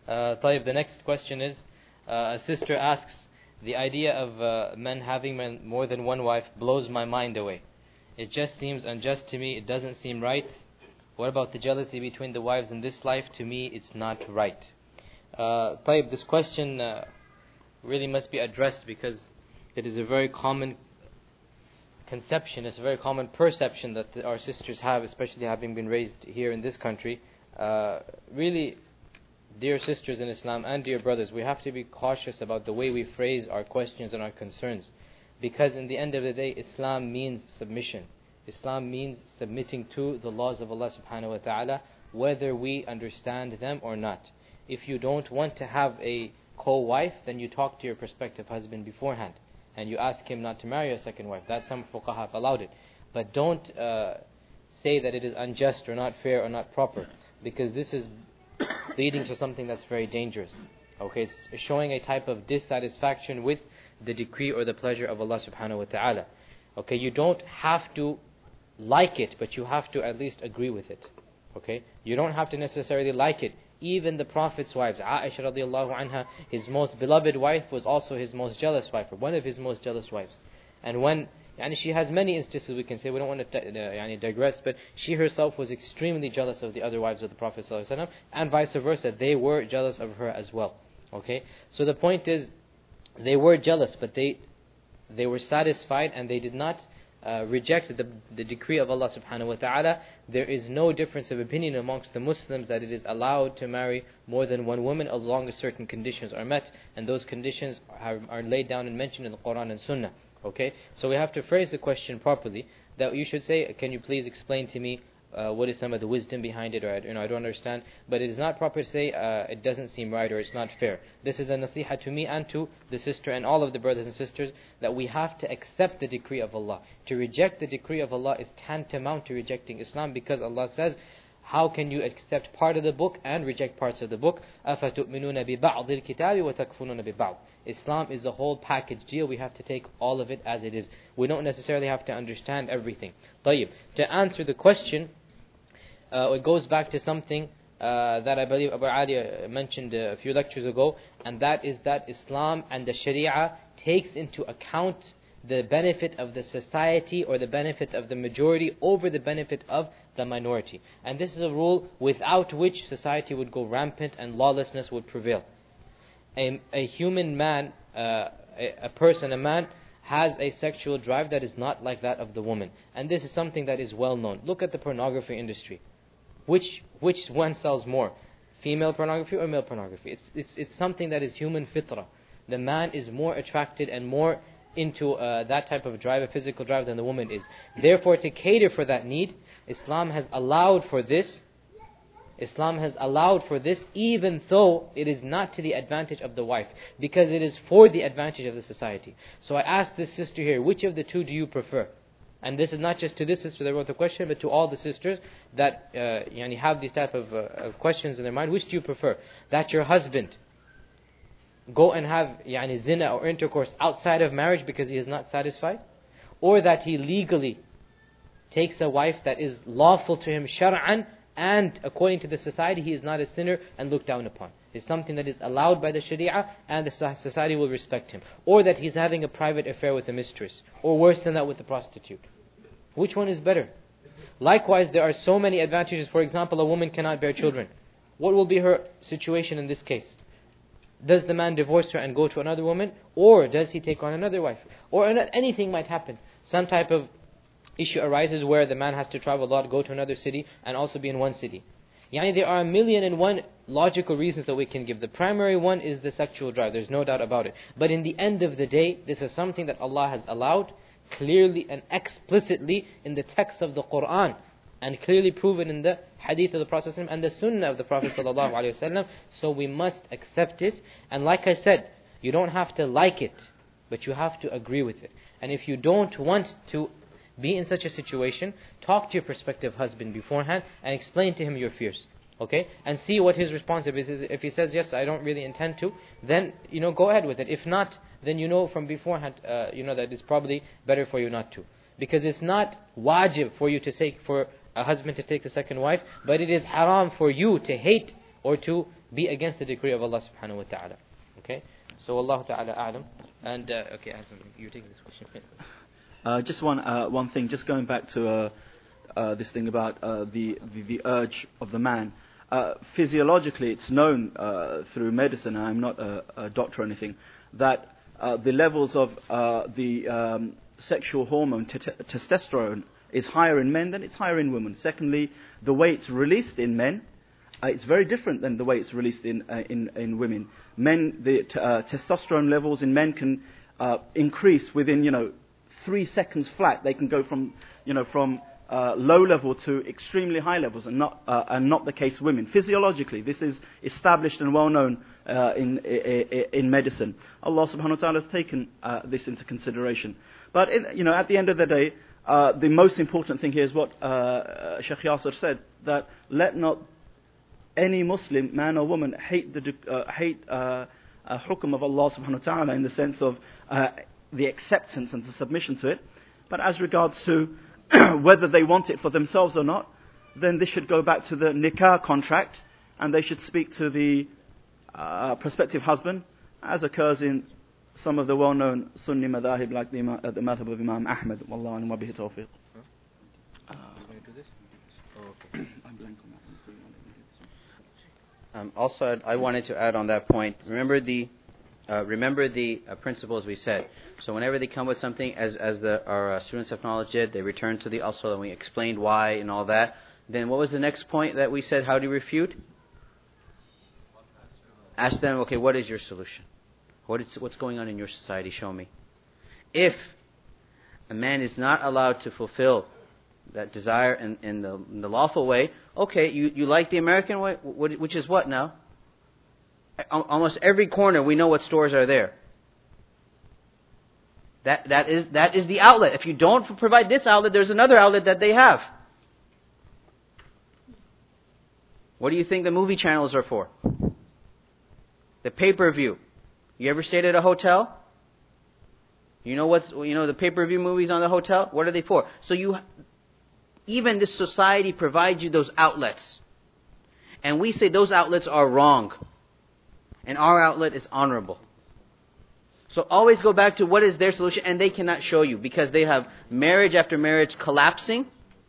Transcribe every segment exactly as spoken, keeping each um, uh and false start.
Uh, طيب, the next question is, uh, a sister asks, the idea of uh, men having men, more than one wife blows my mind away. It just seems unjust to me, it doesn't seem right. What about the jealousy between the wives in this life? To me, it's not right. Uh, طيب, this question uh, really must be addressed because it is a very common conception, it's a very common perception that the, our sisters have, especially having been raised here in this country. Uh, really, dear sisters in Islam and dear brothers, we have to be cautious about the way we phrase our questions and our concerns. Because in the end of the day, Islam means submission. Islam means submitting to the laws of Allah subhanahu wa ta'ala, whether we understand them or not. If you don't want to have a co-wife, then you talk to your prospective husband beforehand. And you ask him not to marry a second wife. That's some fuqaha have allowed it. But don't uh, say that it is unjust or not fair or not proper. Because this is leading to something that's very dangerous. Okay, it's showing a type of dissatisfaction with the decree or the pleasure of Allah subhanahu wa ta'ala. Okay, you don't have to like it, but you have to at least agree with it. Okay, you don't have to necessarily like it. Even the Prophet's wives, Aisha radiallahu anha, his most beloved wife was also his most jealous wife, or one of his most jealous wives. And when, and she has many instances, we can say, we don't want to uh, digress, but she herself was extremely jealous of the other wives of the Prophet sallallahu alaihi wasallam, and vice versa, they were jealous of her as well. Okay, so the point is, they were jealous, but they they were satisfied, and they did not uh, reject the, the decree of Allah subhanahu wa ta'ala. There is no difference of opinion amongst the Muslims that it is allowed to marry more than one woman as long as certain conditions are met, and those conditions are, are laid down and mentioned in the Quran and Sunnah. Okay, so we have to phrase the question properly. That you should say, can you please explain to me uh, what is some of the wisdom behind it, or you know, I don't understand. But it is not proper to say uh, it doesn't seem right or it's not fair. This is a nasiha to me and to the sister and all of the brothers and sisters, that we have to accept the decree of Allah. To reject the decree of Allah is tantamount to rejecting Islam, because Allah says, how can you accept part of the book and reject parts of the book? أَفَتُؤْمِنُونَ بِبَعْضِ الْكِتَابِ وَتَكْفُرُونَ بِبَعْضِ. Islam is the whole package deal. We have to take all of it as it is. We don't necessarily have to understand everything. طيب, to answer the question, uh, it goes back to something uh, that I believe Abu Ali mentioned a few lectures ago, and that is that Islam and the Sharia takes into account the benefit of the society or the benefit of the majority over the benefit of the minority. And this is a rule without which society would go rampant and lawlessness would prevail. A, a human man, uh, a, a person, a man, has a sexual drive that is not like that of the woman. And this is something that is well known. Look at the pornography industry. Which which one sells more? Female pornography or male pornography? It's, it's, it's something that is human fitrah. The man is more attracted and more into uh, that type of drive, a physical drive, than the woman is. Therefore, to cater for that need, Islam has allowed for this. Islam has allowed for this, even though it is not to the advantage of the wife, because it is for the advantage of the society. So I ask this sister here, which of the two do you prefer? And this is not just to this sister that wrote the question, but to all the sisters that uh, yani have these type of, uh, of questions in their mind. Which do you prefer? That your husband go and have yani zina or intercourse outside of marriage because he is not satisfied, or that he legally takes a wife that is lawful to him shar'an, and according to the society he is not a sinner and looked down upon. It's something that is allowed by the Sharia and the society will respect him. Or that he's having a private affair with a mistress, or worse than that, with a prostitute. Which one is better? Likewise, there are so many advantages. For example, a woman cannot bear children. What will be her situation in this case? Does the man divorce her and go to another woman? Or does he take on another wife? Or anything might happen. Some type of issue arises where the man has to travel a lot, go to another city, and also be in one city. Yani there are a million and one logical reasons that we can give. The primary one is the sexual drive, there's no doubt about it. But in the end of the day, this is something that Allah has allowed clearly and explicitly in the text of the Quran, and clearly proven in the hadith of the Prophet and the sunnah of the Prophet ﷺ. So we must accept it. And like I said, you don't have to like it, but you have to agree with it. And if you don't want to be in such a situation, talk to your prospective husband beforehand and explain to him your fears. Okay? And see what his response is. If he says, yes, I don't really intend to, then, you know, go ahead with it. If not, then you know from beforehand, uh, you know, that it's probably better for you not to. Because it's not wajib for you to take, for a husband to take the second wife, but it is haram for you to hate or to be against the decree of Allah subhanahu wa ta'ala. Okay? So Allah ta'ala a'lam. And, uh, okay, Azam, you're taking this question. Uh, just one uh, one thing, just going back to uh, uh, this thing about uh, the, the the urge of the man. Uh, physiologically, it's known uh, through medicine, and I'm not a, a doctor or anything, that uh, the levels of uh, the um, sexual hormone t- t- testosterone is higher in men than it's higher in women. Secondly, the way it's released in men, uh, it's very different than the way it's released in uh, in, in women. Men, the t- uh, testosterone levels in men can uh, increase within, you know, three seconds flat. They can go from, you know, from uh, low level to extremely high levels, and not uh, and not the case women. Physiologically, this is established and well known uh, in, in in medicine. Allah subhanahu wa ta'ala has taken uh, this into consideration. But in, you know, at the end of the day, uh, the most important thing here is what uh, Sheikh Yasser said: that let not any Muslim, man or woman, hate the uh, hate uh, uh, hukum of Allah subhanahu wa ta'ala in the sense of uh, the acceptance and the submission to it. But as regards to whether they want it for themselves or not, then this should go back to the nikah contract, and they should speak to the uh, prospective husband, as occurs in some of the well-known Sunni madhahib like the, uh, the madhab of Imam Ahmad. Wallahu alam wa bihi tawfiq. Um, also, I'd, I wanted to add on that point. Remember the uh, remember the uh, principles we said. So whenever they come with something, as as the, our uh, students of knowledge did, they return to the asl and we explained why and all that. Then what was the next point that we said? How do you refute? Ask them, okay, what is your solution? What is, what's going on in your society? Show me. If a man is not allowed to fulfill that desire in, in, the, in the lawful way, okay, you, you like the American way, which is what now? Almost every corner we know what stores are there. That that is that is the outlet. If you don't provide this outlet, there's another outlet that they have. What do you think the movie channels are for? The pay-per-view. You ever stayed at a hotel? You know what's you know the pay-per-view movies on the hotel? What are they for? So you even this society provides you those outlets. And we say those outlets are wrong. And our outlet is honorable. So always go back to what is their solution, and they cannot show you because they have marriage after marriage collapsing.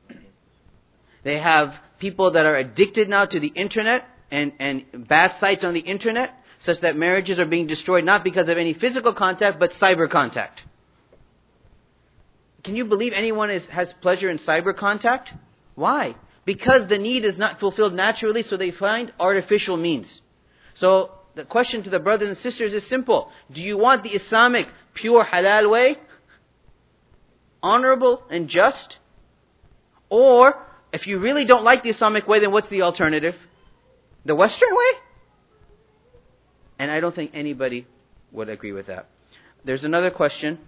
They have people that are addicted now to the internet and, and bad sites on the internet, such that marriages are being destroyed not because of any physical contact, but cyber contact. Can you believe anyone is, has pleasure in cyber contact? Why? Because the need is not fulfilled naturally, so they find artificial means. So the question to the brothers and sisters is simple. Do you want the Islamic pure halal way? Honorable and just? Or, if you really don't like the Islamic way, then what's the alternative? The Western way? And I don't think anybody would agree with that. There's another question.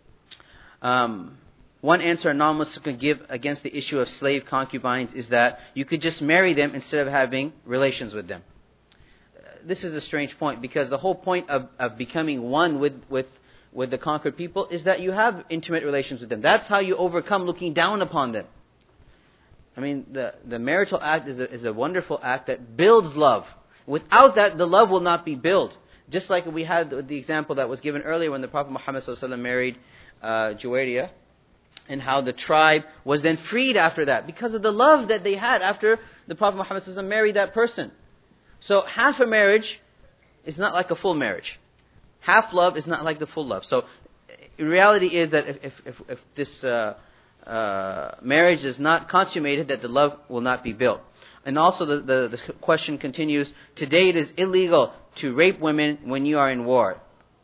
Um, one answer a non-Muslim can give against the issue of slave concubines is that you could just marry them instead of having relations with them. This is a strange point because the whole point of, of becoming one with, with, with the conquered people is that you have intimate relations with them. That's how you overcome looking down upon them. I mean, the, the marital act is a, is a wonderful act that builds love. Without that, the love will not be built. Just like we had the, the example that was given earlier when the Prophet Muhammad sallallahu alaihi wasallam married uh, Juwayriyah, and how the tribe was then freed after that because of the love that they had after the Prophet Muhammad sallallahu alaihi wasallam married that person. So half a marriage is not like a full marriage. Half love is not like the full love. So the reality is that if, if, if, if this uh, uh, marriage is not consummated, that the love will not be built. And also the, the, the question continues, today it is illegal to rape women when you are in war.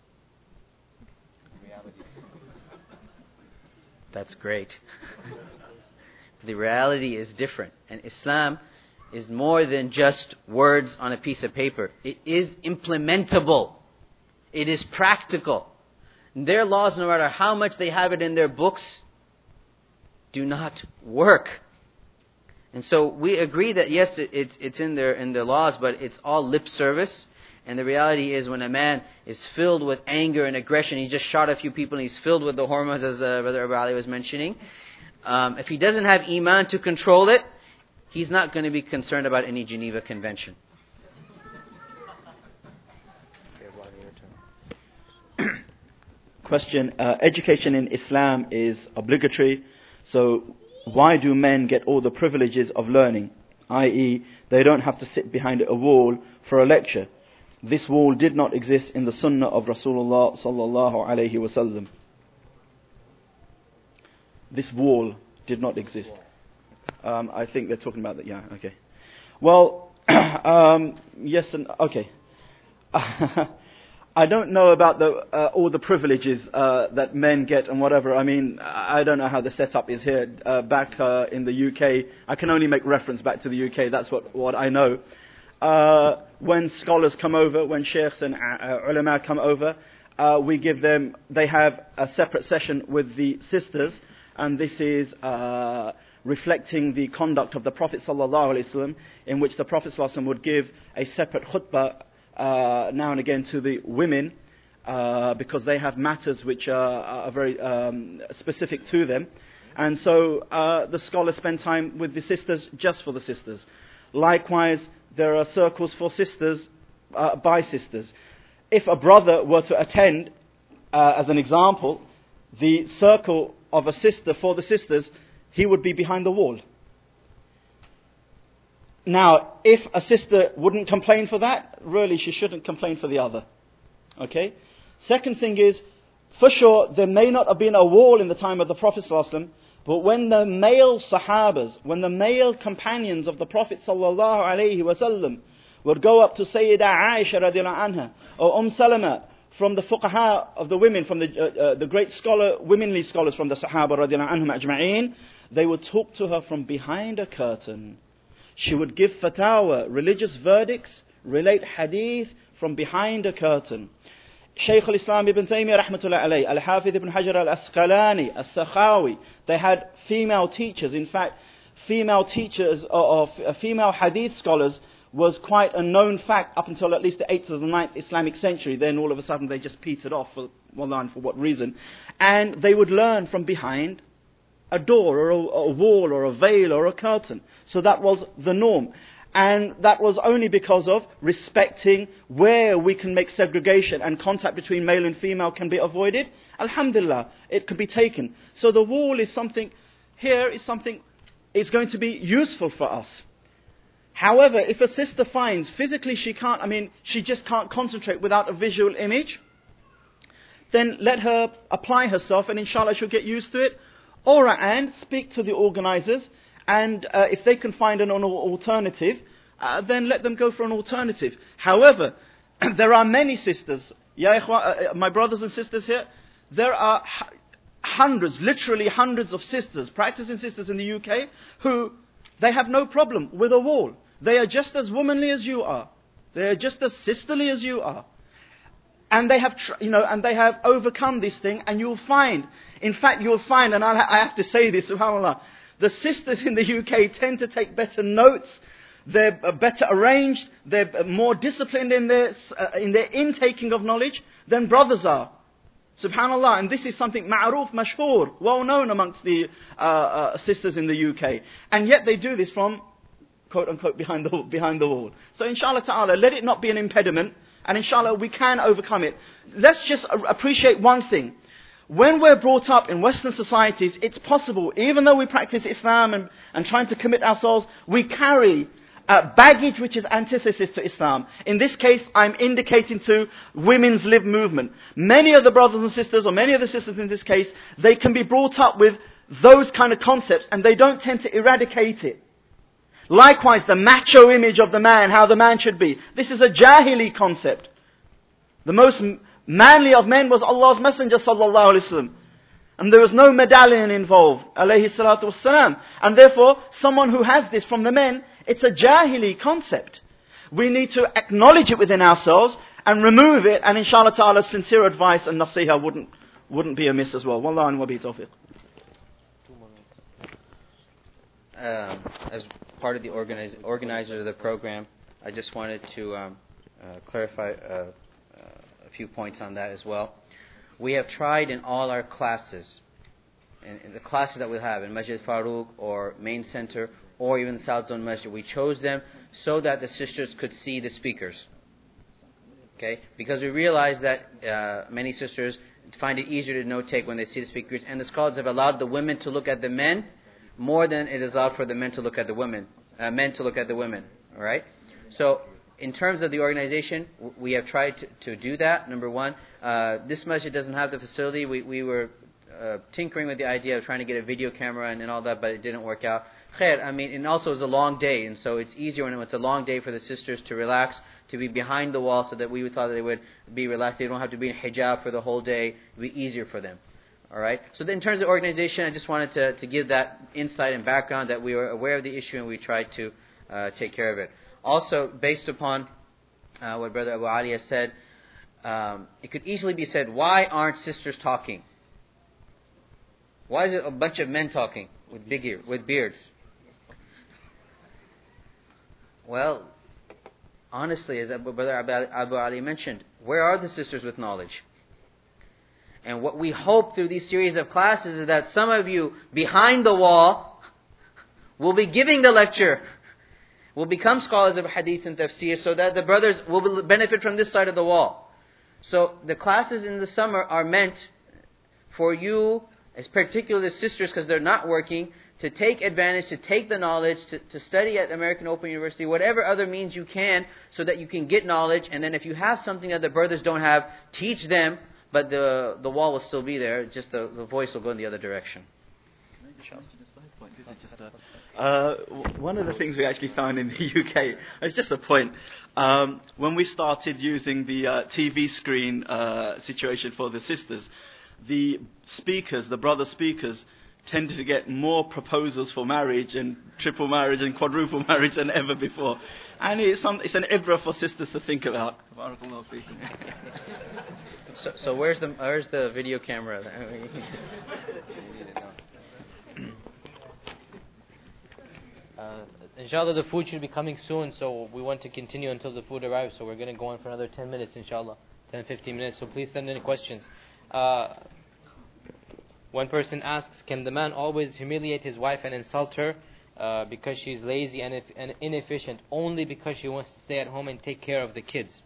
That's great. The reality is different. And Islam is more than just words on a piece of paper. It is implementable. It is practical. Their laws, no matter how much they have it in their books, do not work. And so we agree that yes, it, it's, it's in their in their laws, but it's all lip service. And the reality is when a man is filled with anger and aggression, he just shot a few people and he's filled with the hormones, as uh, Brother Abu Ali was mentioning. Um, if he doesn't have iman to control it, he's not going to be concerned about any Geneva Convention. Question, uh, education in Islam is obligatory, so why do men get all the privileges of learning, that is they don't have to sit behind a wall for a lecture? This wall did not exist in the sunnah of Rasulullah sallallahu alayhi wasallam. This wall did not exist. Um, I think they're talking about that, yeah, okay. Well, um, yes and, okay. I don't know about the, uh, all the privileges uh, that men get and whatever. I mean, I don't know how the setup is here. Uh, back uh, in the U K, I can only make reference back to the U K. That's what, what I know. Uh, when scholars come over, when sheikhs and uh, ulama come over, uh, we give them, they have a separate session with the sisters, and this is uh, reflecting the conduct of the Prophet sallallahu alaihi wasallam, in which the Prophet sallallahu alaihi wasallam would give a separate khutbah Uh, now and again to the women, uh, because they have matters which are, are very um, specific to them. And so uh, the scholars spend time with the sisters just for the sisters. Likewise, there are circles for sisters uh, by sisters. If a brother were to attend, uh, as an example, the circle of a sister for the sisters, he would be behind the wall. Now, if a sister wouldn't complain for that, really she shouldn't complain for the other. Okay? Second thing is, for sure, there may not have been a wall in the time of the Prophet ﷺ, but when the male sahabas, when the male companions of the Prophet ﷺ would go up to Sayyidah Aisha radiallahu anha, or Umm Salama, from the fuqaha of the women, from the, uh, uh, the great scholar, womenly scholars from the Sahaba radiallahu anhum ajma'een, they would talk to her from behind a curtain. She would give fatwa, religious verdicts, relate hadith from behind a curtain. Shaykh al-Islam ibn Taymiyyah rahmatullah alayhi, Al-Hafidh ibn Hajar al-Asqalani, As-Sakhawi, they had female teachers. In fact, female teachers or, or female hadith scholars was quite a known fact up until at least the eighth or the ninth Islamic century. Then all of a sudden they just petered off, for, well, for what reason. And they would learn from behind a door or a, a wall or a veil or a curtain. So that was the norm. And that was only because of respecting where we can make segregation and contact between male and female can be avoided. Alhamdulillah, it could be taken. So the wall is something, here is something, it's going to be useful for us. However, if a sister finds physically she can't, I mean, she just can't concentrate without a visual image, then let her apply herself and inshallah she'll get used to it. Or and speak to the organizers, and uh, if they can find an alternative, uh, then let them go for an alternative. However, there are many sisters, ya ikhwa, uh, my brothers and sisters here, there are h- hundreds, literally hundreds of sisters, practicing sisters in the U K, who they have no problem with a wall. They are just as womanly as you are. They are just as sisterly as you are. And they have, tr- you know, and they have overcome this thing, and you'll find, in fact, you'll find, and I'll ha- I have to say this, subhanAllah, the sisters in the U K tend to take better notes, they're uh, better arranged, they're uh, more disciplined in their, uh, in their intaking of knowledge than brothers are. Subhanallah, and this is something ma'ruf, mashhur, well known amongst the uh, uh, sisters in the U K. And yet they do this from, quote unquote, behind the, behind the wall. So inshallah ta'ala, let it not be an impediment. And inshallah, we can overcome it. Let's just appreciate one thing. When we're brought up in Western societies, it's possible, even though we practice Islam and, and trying to commit ourselves, we carry uh, baggage which is antithesis to Islam. In this case, I'm indicating to women's live movement. Many of the brothers and sisters, or many of the sisters in this case, they can be brought up with those kind of concepts, and they don't tend to eradicate it. Likewise, the macho image of the man, how the man should be. This is a jahili concept. The most manly of men was Allah's Messenger sallallahu alaihi wasallam. And there was no medallion involved, alayhi salatu wassalam. And therefore, someone who has this from the men, it's a jahili concept. We need to acknowledge it within ourselves and remove it, and inshallah ta'ala, sincere advice and nasiha wouldn't, wouldn't be amiss as well. Wallahu wa bi tawfiq. Um, as part of the organize, organizer of the program, I just wanted to um, uh, clarify uh, uh, a few points on that as well. We have tried in all our classes, in, in the classes that we have in Masjid Farooq or Main Center or even the South Zone Masjid, we chose them so that the sisters could see the speakers. Okay? Because we realize that uh, many sisters find it easier to note take when they see the speakers, and the scholars have allowed the women to look at the men more than it is allowed for the men to look at the women, uh, men to look at the women. All right? So, in terms of the organization, we have tried to, to do that. Number one, uh, this masjid doesn't have the facility. We, we were uh, tinkering with the idea of trying to get a video camera and, and all that, but it didn't work out. Khair, I mean, and also it was a long day, and so it's easier when it's a long day for the sisters to relax, to be behind the wall, so that we thought that they would be relaxed. They don't have to be in hijab for the whole day. It would be easier for them. All right. So in terms of organization, I just wanted to, to give that insight and background that we were aware of the issue and we tried to uh, take care of it. Also, based upon uh, what Brother Abu Ali has said, um, it could easily be said, why aren't sisters talking? Why is it a bunch of men talking with big ear, with beards? Well, honestly, as Brother Abu Ali mentioned, where are the sisters with knowledge? And what we hope through these series of classes is that some of you behind the wall will be giving the lecture, will become scholars of hadith and tafsir, so that the brothers will benefit from this side of the wall. So the classes in the summer are meant for you, as particularly the sisters, because they're not working, to take advantage, to take the knowledge, to, to study at American Open University, whatever other means you can, so that you can get knowledge. And then if you have something that the brothers don't have, teach them, but the the wall will still be there, just the, the voice will go in the other direction. This is just a, uh, one of the things we actually found in the U K, it's just a point, um, when we started using the uh, T V screen uh, situation for the sisters, the speakers, the brother speakers, tended to get more proposals for marriage and triple marriage and quadruple marriage than ever before. And it's, some, it's an ibra for sisters to think about. So, so where's the where's the video camera? Uh, inshallah, the food should be coming soon, so we want to continue until the food arrives. So we're going to go on for another ten minutes, inshallah, ten, fifteen minutes. So please send any questions. Uh, one person asks, can the man always humiliate his wife and insult her uh, because she's lazy and, and inefficient, only because she wants to stay at home and take care of the kids?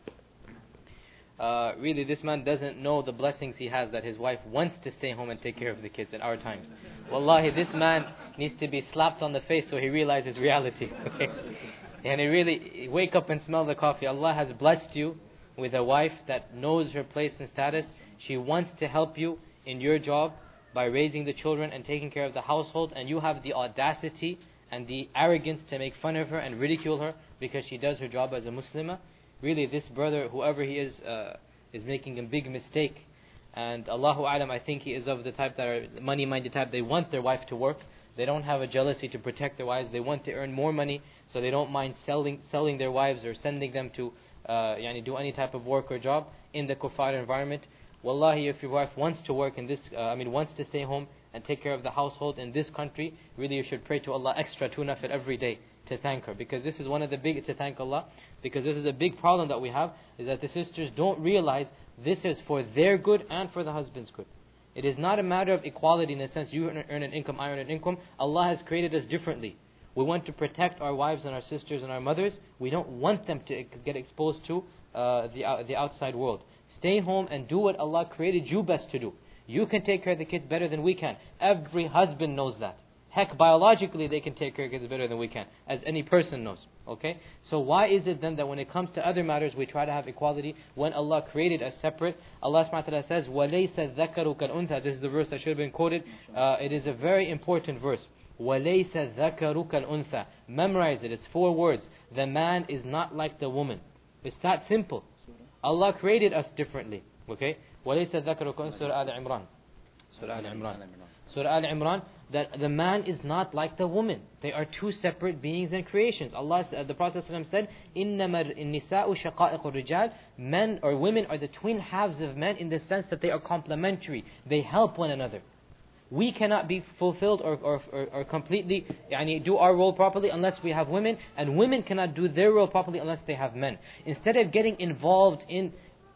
Uh, really, this man doesn't know the blessings he has that his wife wants to stay home and take care of the kids in our times. Wallahi, this man needs to be slapped on the face so he realizes reality. Okay? And he really, wake up and smell the coffee. Allah has blessed you with a wife that knows her place and status. She wants to help you in your job by raising the children and taking care of the household, and you have the audacity and the arrogance to make fun of her and ridicule her because she does her job as a Muslimah. Really, this brother, whoever he is, uh, is making a big mistake. And Allahu A'lam, I think he is of the type that are money-minded type. They want their wife to work. They don't have a jealousy to protect their wives. They want to earn more money, so they don't mind selling selling their wives or sending them to uh, yani do any type of work or job in the kuffar environment. Wallahi, if your wife wants to work in this, uh, I mean, wants to stay home and take care of the household in this country, really you should pray to Allah extra two nafil every day to thank her, because this is one of the big, to thank Allah, because this is a big problem that we have, is that the sisters don't realize this is for their good and for the husband's good. It is not a matter of equality in the sense you earn, earn an income, I earn an income. Allah has created us differently. We want to protect our wives and our sisters and our mothers. We don't want them to get exposed to uh, the, uh, the outside world. Stay home and do what Allah created you best to do. You can take care of the kids better than we can. Every husband knows that. Heck, biologically they can take care of kids better than we can, as any person knows. Okay? So why is it then that when it comes to other matters we try to have equality when Allah created us separate? Allah subhanahu wa ta'ala says, وَلَيْسَ الذَّكَرُ كَالْأُنْثَى. This is the verse that should have been quoted. Uh, it is a very important verse. وَلَيْسَ الذَّكَرُ كَالْأُنْثَى. Memorize it. It's four words. The man is not like the woman. It's that simple. Allah created us differently. Okay? وَلَيْسَ الذَّكَرُ كَالْأُنْثَى. Surah Al-Imran. Surah Al-Imran. Surah Al-Imran, that the man is not like the woman. They are two separate beings and creations. Allah, uh, the Prophet ﷺ said, إِنَّمَا النِّسَاءُ شَقَائِقُ الرِّجَالِ. Men or women are the twin halves of men in the sense that they are complementary. They help one another. We cannot be fulfilled or, or, or, or completely yani, do our role properly unless we have women, and women cannot do their role properly unless they have men. Instead of getting involved in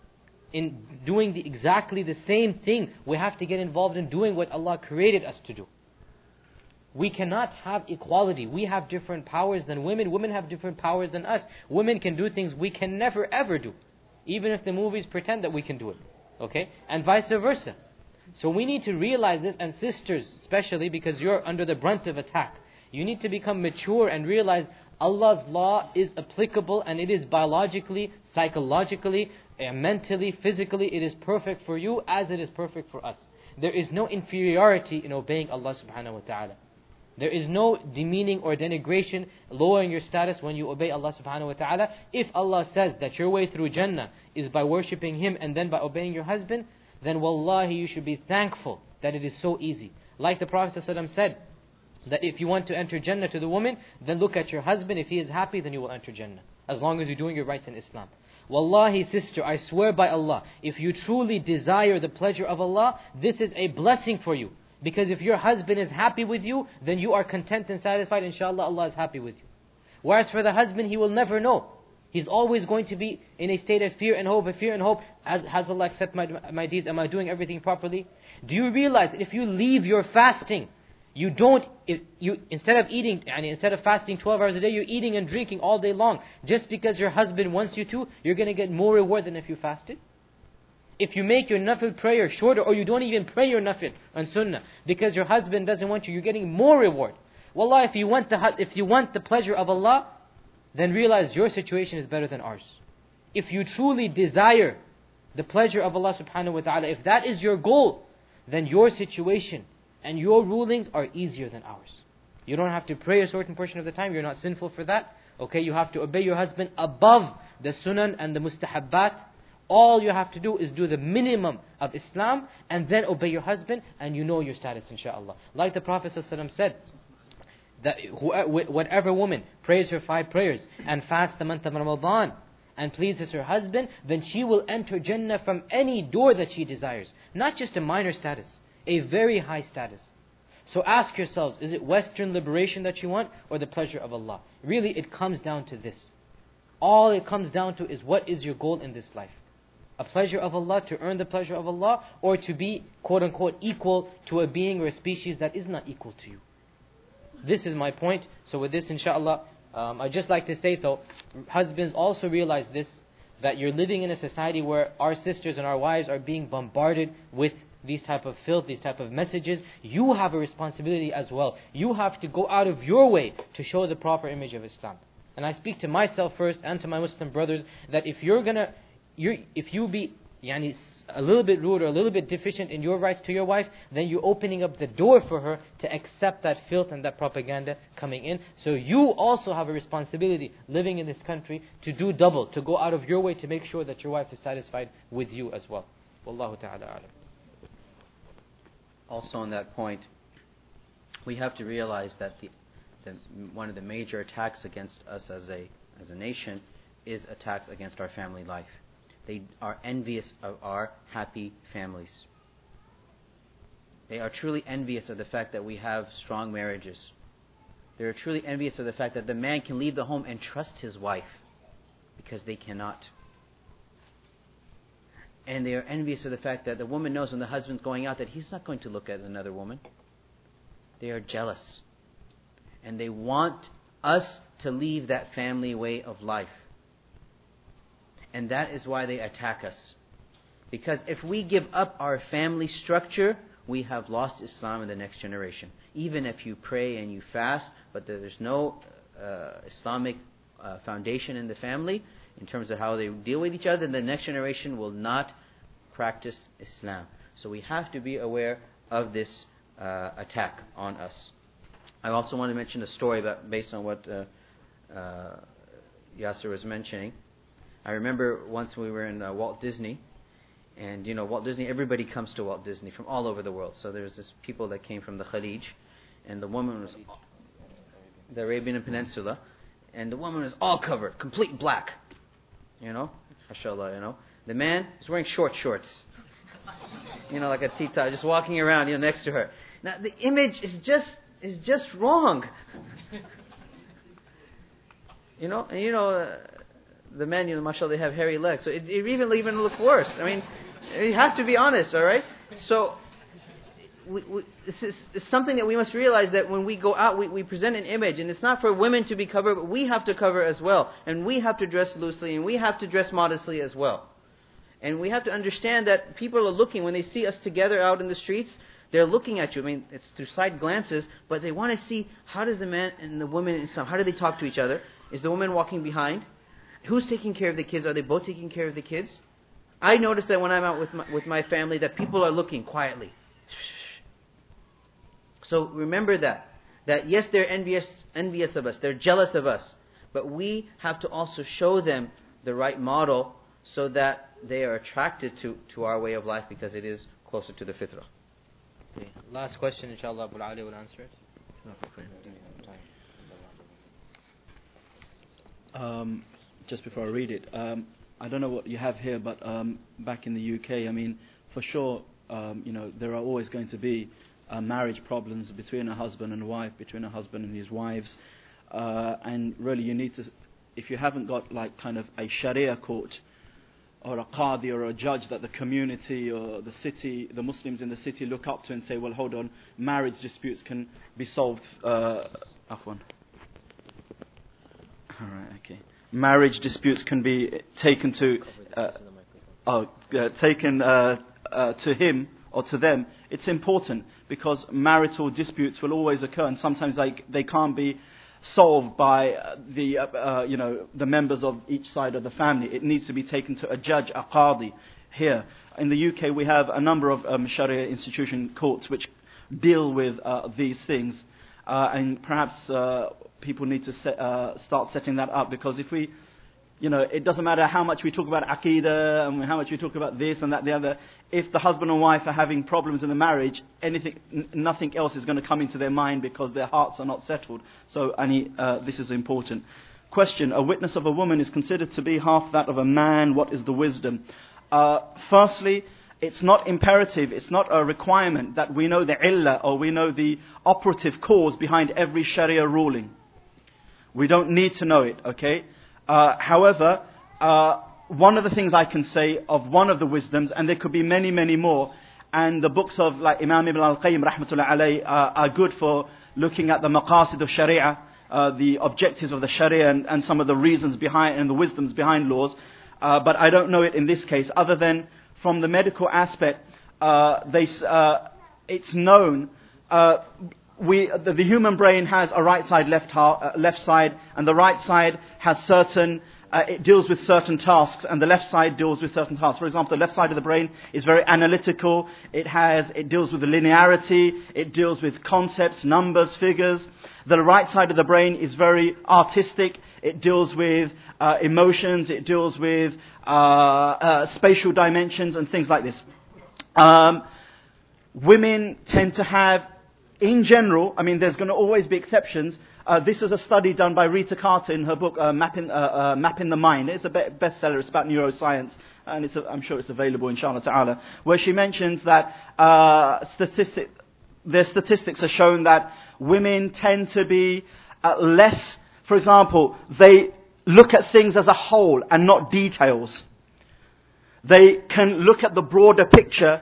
in doing the, exactly the same thing, we have to get involved in doing what Allah created us to do. We cannot have equality. We have different powers than women. Women have different powers than us. Women can do things we can never ever do. even if the movies pretend that we can do it. Okay? And vice versa. So we need to realize this, and sisters especially, because you're under the brunt of attack. You need to become mature and realize Allah's law is applicable, and it is biologically, psychologically, mentally, physically, it is perfect for you as it is perfect for us. There is no inferiority in obeying Allah subhanahu wa ta'ala. There is no demeaning or denigration, lowering your status when you obey Allah subhanahu wa ta'ala. If Allah says that your way through Jannah is by worshipping Him and then by obeying your husband, then wallahi you should be thankful that it is so easy. Like the Prophet ﷺ said, that if you want to enter Jannah to the woman, then look at your husband. If he is happy, then you will enter Jannah. As long as you're doing your rights in Islam. Wallahi sister, I swear by Allah, if you truly desire the pleasure of Allah, this is a blessing for you. Because if your husband is happy with you, then you are content and satisfied. Inshallah, Allah is happy with you. Whereas for the husband, he will never know. He's always going to be in a state of fear and hope, of fear and hope. Has, has Allah accept my, my deeds? Am I doing everything properly? Do you realize that if you leave your fasting, you don't, if you instead of eating, and instead of fasting twelve hours a day, you're eating and drinking all day long. Just because your husband wants you to, you're going to get more reward than if you fasted. If you make your nafil prayer shorter, or you don't even pray your nafil on sunnah, because your husband doesn't want you, you're getting more reward. Wallah, if you want the if you want the pleasure of Allah, then realize your situation is better than ours. If you truly desire the pleasure of Allah subhanahu wa ta'ala, if that is your goal, then your situation and your rulings are easier than ours. You don't have to pray a certain portion of the time, you're not sinful for that. Okay, you have to obey your husband above the sunan and the mustahabbat. All you have to do is do the minimum of Islam and then obey your husband, and you know your status inshaAllah. Like the Prophet ﷺ said, that whatever woman prays her five prayers and fasts the month of Ramadan and pleases her husband, then she will enter Jannah from any door that she desires. Not just a minor status, a very high status. So ask yourselves, is it Western liberation that you want or the pleasure of Allah? Really, it comes down to this. All it comes down to is, what is your goal in this life? A pleasure of Allah, to earn the pleasure of Allah, or to be quote-unquote equal to a being or a species that is not equal to you? This is my point. So with this, inshallah, um, I'd just like to say though, husbands also realize this, that you're living in a society where our sisters and our wives are being bombarded with these type of filth, these type of messages. You have a responsibility as well. You have to go out of your way to show the proper image of Islam. And I speak to myself first and to my Muslim brothers, that if you're gonna, you're, if you be yani, a little bit rude or a little bit deficient in your rights to your wife, then you're opening up the door for her to accept that filth and that propaganda coming in. So you also have a responsibility living in this country to do double, to go out of your way to make sure that your wife is satisfied with you as well. Wallahu ta'ala alam. Also on that point, we have to realize that the, the one of the major attacks against us as a as a nation is attacks against our family life. They are envious of our happy families. They are truly envious of the fact that we have strong marriages. They are truly envious of the fact that the man can leave the home and trust his wife, because they cannot. And they are envious of the fact that the woman knows when the husband's going out that he's not going to look at another woman. They are jealous. And they want us to leave that family way of life. And that is why they attack us. Because if we give up our family structure, we have lost Islam in the next generation. Even if you pray and you fast, but there's no uh, Islamic uh, foundation in the family, in terms of how they deal with each other, the next generation will not practice Islam. So we have to be aware of this uh, attack on us. I also want to mention a story about, based on what uh, uh, Yasser was mentioning. I remember once we were in uh, Walt Disney, and you know, Walt Disney, everybody comes to Walt Disney from all over the world. So there's this people that came from the Khalij, and the woman was the Arabian Peninsula, and the woman was all covered, complete black. You know, mashallah, you know. The man is wearing short shorts. You know, like a tita, just walking around, you know, next to her. Now, the image is just is just wrong. You know, and you know, uh, the men, you know, mashallah, they have hairy legs. So it, it even even look worse. I mean, you have to be honest, all right? So, we, we, it's, it's something that we must realize, that when we go out, we, we present an image, and it's not for women to be covered, but we have to cover as well. And we have to dress loosely, and we have to dress modestly as well. And we have to understand that people are looking, when they see us together out in the streets, they're looking at you. I mean, it's through side glances, but they want to see, how does the man and the woman in Islam, how do they talk to each other? Is the woman walking behind? Who's taking care of the kids? Are they both taking care of the kids? I notice that when I'm out with my, with my family, that people are looking quietly. So remember that. That yes, they're envious, envious of us. They're jealous of us. But we have to also show them the right model so that they are attracted to, to our way of life, because it is closer to the fitrah. Okay. Last question, inshallah, Abu Ali will answer it. Um, just before I read it, um, I don't know what you have here, but um, back in the U K, I mean, for sure, um, you know, there are always going to be uh, marriage problems between a husband and wife, between a husband and his wives, uh, and really you need to, if you haven't got like kind of a Sharia court or a qadi or a judge that the community or the city, the Muslims in the city look up to and say, well, hold on, marriage disputes can be solved. Uh, Afwan. All right, okay. Marriage disputes can be taken to, uh, oh, uh, taken uh, uh, to him or to them. It's important because marital disputes will always occur, and sometimes they they can't be solved by uh, the uh, uh, you know the members of each side of the family. It needs to be taken to a judge, a qadi. Here in the U K, we have a number of um, Sharia institution courts which deal with uh, these things, uh, and perhaps uh, people need to set, uh, start setting that up, because if we, you know, it doesn't matter how much we talk about Aqidah and how much we talk about this and that, the other. If the husband and wife are having problems in the marriage, anything, n- nothing else is going to come into their mind because their hearts are not settled. So, any, uh, this is important. Question: a witness of a woman is considered to be half that of a man. What is the wisdom? Uh, firstly, it's not imperative, it's not a requirement that we know the illah or we know the operative cause behind every Sharia ruling. We don't need to know it, okay? Uh, however, uh, one of the things I can say of one of the wisdoms, and there could be many, many more, and the books of like Imam Ibn al-Qayyim rahmatullah alayh uh, are good for looking at the maqasid of Sharia, uh, the objectives of the Sharia, and, and some of the reasons behind and the wisdoms behind laws. Uh, but I don't know it in this case, other than from the medical aspect, uh, they, uh, it's known. Uh, We, the, the human brain has a right side, left, ha- uh, left side, and the right side has certain, uh, it deals with certain tasks, and the left side deals with certain tasks. For example, the left side of the brain is very analytical. It has, it deals with the linearity. It deals with concepts, numbers, figures. The right side of the brain is very artistic. It deals with uh, emotions. It deals with uh, uh, spatial dimensions and things like this. Um, women tend to have, in general, I mean, there's going to always be exceptions. Uh, this is a study done by Rita Carter in her book, uh, Mapping, uh, uh, Mapping the Mind. It's a be- bestseller. It's about neuroscience, and it's a, I'm sure it's available, inshallah ta'ala, where she mentions that uh, statistic, their statistics are shown that women tend to be uh, less, for example, they look at things as a whole and not details. They can look at the broader picture,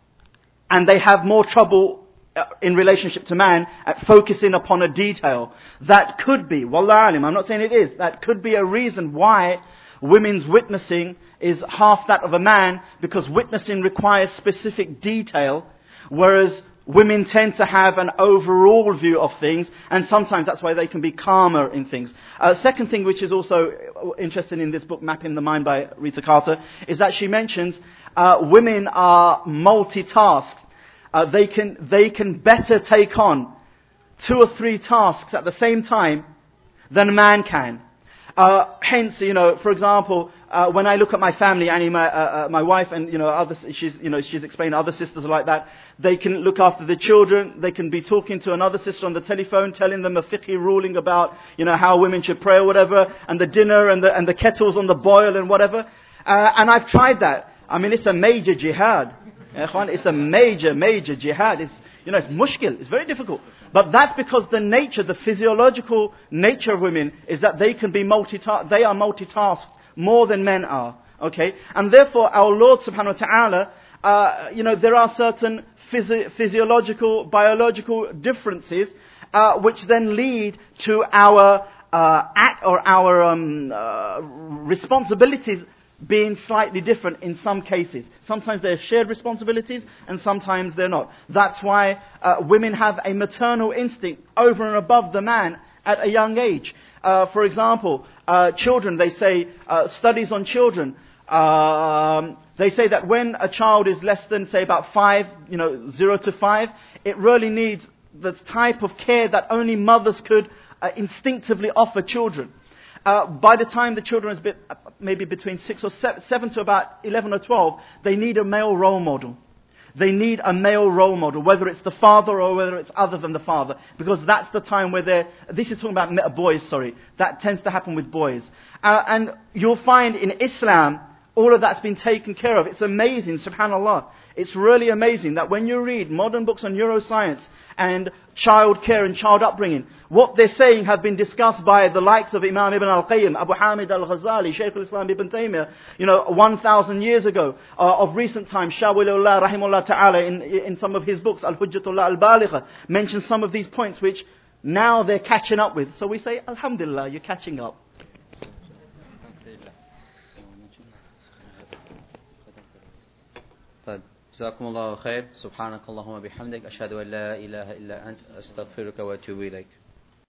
and they have more trouble in relationship to man at focusing upon a detail. That could be, wallah alim, I'm not saying it is, that could be a reason why women's witnessing is half that of a man, because witnessing requires specific detail, whereas women tend to have an overall view of things, and sometimes that's why they can be calmer in things. Uh, second thing, which is also interesting in this book, Mapping the Mind by Rita Carter, is that she mentions uh, women are multitasked. Uh, they can they can better take on two or three tasks at the same time than a man can. Uh, hence, you know, for example, uh, when I look at my family, Annie, my uh, uh, my wife, and you know, other she's you know she's explained other sisters like that. They can look after the children. They can be talking to another sister on the telephone, telling them a fiqh ruling about you know how women should pray or whatever, and the dinner and the and the kettles on the boil and whatever. Uh, and I've tried that. I mean, it's a major jihad. It's a major, major jihad. It's, you know, it's mushkil. It's very difficult. But that's because the nature, the physiological nature of women is that they can be multitask. They are multitasked more than men are. Okay? And therefore, our Lord subhanahu wa ta'ala, uh, you know, there are certain physio- physiological, biological differences, uh, which then lead to our, uh, act or our, um, uh, responsibilities being slightly different in some cases. Sometimes they're shared responsibilities and sometimes they're not. That's why uh, women have a maternal instinct over and above the man at a young age. Uh, for example, uh, children, they say, uh, studies on children, um, they say that when a child is less than, say, about five, you know, zero to five, it really needs the type of care that only mothers could uh, instinctively offer children. Uh, by the time the children is bit, uh, maybe between six or seven, seven to about eleven or twelve, they need a male role model. They need a male role model, whether it's the father or whether it's other than the father, because that's the time where they're, this is talking about boys, sorry, that tends to happen with boys. Uh, and you'll find in Islam, all of that's been taken care of. It's amazing, subhanAllah. It's really amazing that when you read modern books on neuroscience and child care and child upbringing, what they're saying have been discussed by the likes of Imam Ibn al-Qayyim, Abu Hamid al-Ghazali, Shaykh al-Islam Ibn Taymiyyah, you know, one thousand years ago, uh, of recent times, Shawilullah rahimullah ta'ala, in, in some of his books, Al-Hujjatullah al-Baligha, mentions some of these points which now they're catching up with. So we say, Alhamdulillah, you're catching up. طيب جزاكم الله خير سبحانك اللهم وبحمدك أشهد أن لا إله إلا أنت أستغفرك وأتوب إليك